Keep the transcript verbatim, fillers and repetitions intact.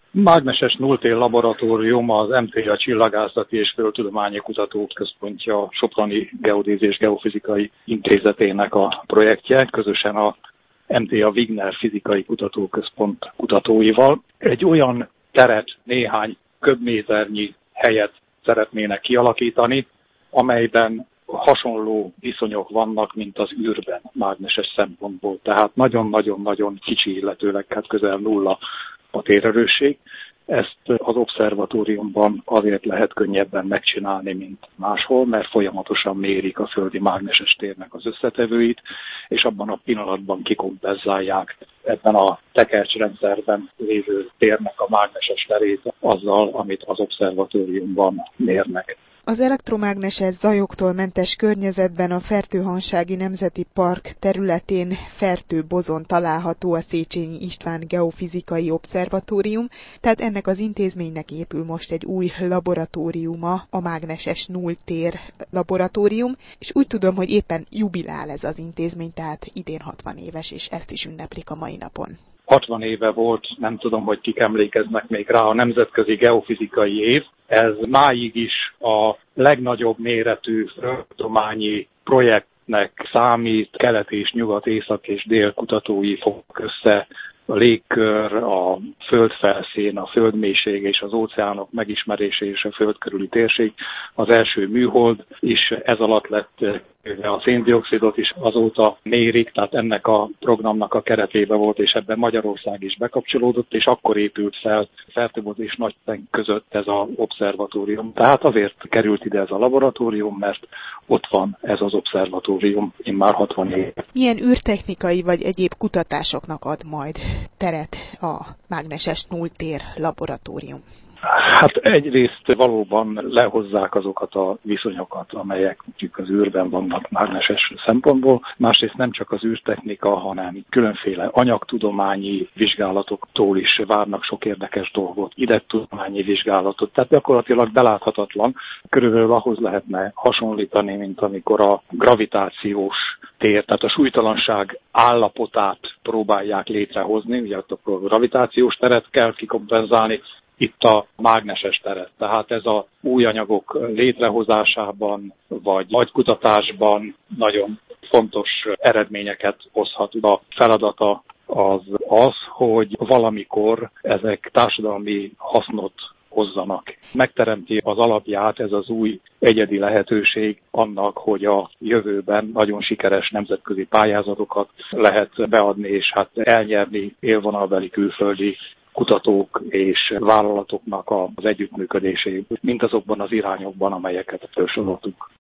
Mágneses nulltér laboratórium az em té á Csillagászati és Földtudományi Kutatóközpontja Soproni Geodézis és Geofizikai Intézetének a projektje, közösen a em té á Wigner Fizikai Kutatóközpont kutatóival. Egy olyan teret, néhány köbméternyi helyet szeretnének kialakítani, amelyben hasonló viszonyok vannak, mint az űrben mágneses szempontból. Tehát nagyon-nagyon-nagyon kicsi, illetőleg hát közel nulla a térerősség. Ezt az obszervatóriumban azért lehet könnyebben megcsinálni, mint máshol, mert folyamatosan mérik a földi mágneses térnek az összetevőit, és abban a pillanatban kikompenzálják ebben a tekercsrendszerben lévő térnek a mágneses terét azzal, amit az obszervatóriumban mérnek. Az elektromágneses zajoktól mentes környezetben a Fertőhansági Nemzeti Park területén Fertő-bozon található a Széchenyi István Geofizikai Obszervatórium, tehát ennek az intézménynek épül most egy új laboratóriuma, a mágneses nulltér laboratórium, és úgy tudom, hogy éppen jubilál ez az intézmény, tehát idén hatvan éves, és ezt is ünneplik a mai napon. hatvan éve volt, nem tudom, hogy kik emlékeznek még rá, a Nemzetközi Geofizikai Év. Ez máig is a legnagyobb méretű földtudományi projektnek számít, kelet és nyugat, észak és dél kutatói fognak össze, a légkör, a földfelszín, a földmélység és az óceánok megismerése és a föld körüli térség. Az első műhold is ez alatt lett, a széndioxidot is azóta mérik, tehát ennek a programnak a keretébe volt, és ebben Magyarország is bekapcsolódott, és akkor épült fel Fertőbozon és Nagytenk között ez az obszervatórium. Tehát azért került ide ez a laboratórium, mert ott van ez az obszervatórium immár hatvan év. Milyen űrtechnikai vagy egyéb kutatásoknak ad majd teret a mágneses nulltér laboratórium? Hát egyrészt valóban lehozzák azokat a viszonyokat, amelyek az űrben vannak mágneses szempontból. Másrészt nem csak az űrtechnika, hanem különféle anyagtudományi vizsgálatoktól is várnak sok érdekes dolgot, idegtudományi vizsgálatot. Tehát gyakorlatilag beláthatatlan. Körülbelül ahhoz lehetne hasonlítani, mint amikor a gravitációs tér, tehát a súlytalanság állapotát próbálják létrehozni. Ugye ott a gravitációs teret kell kikompenzálni, itt a mágneses teret. Tehát ez a új anyagok létrehozásában, vagy agykutatásban nagyon fontos eredményeket hozhat. A feladata az az, hogy valamikor ezek társadalmi hasznot hozzanak. Megteremti az alapját ez az új egyedi lehetőség annak, hogy a jövőben nagyon sikeres nemzetközi pályázatokat lehet beadni, és hát elnyerni élvonalbeli külföldi kutatók és vállalatoknak az együttműködését, mint azokban az irányokban, amelyeket felsoroltunk.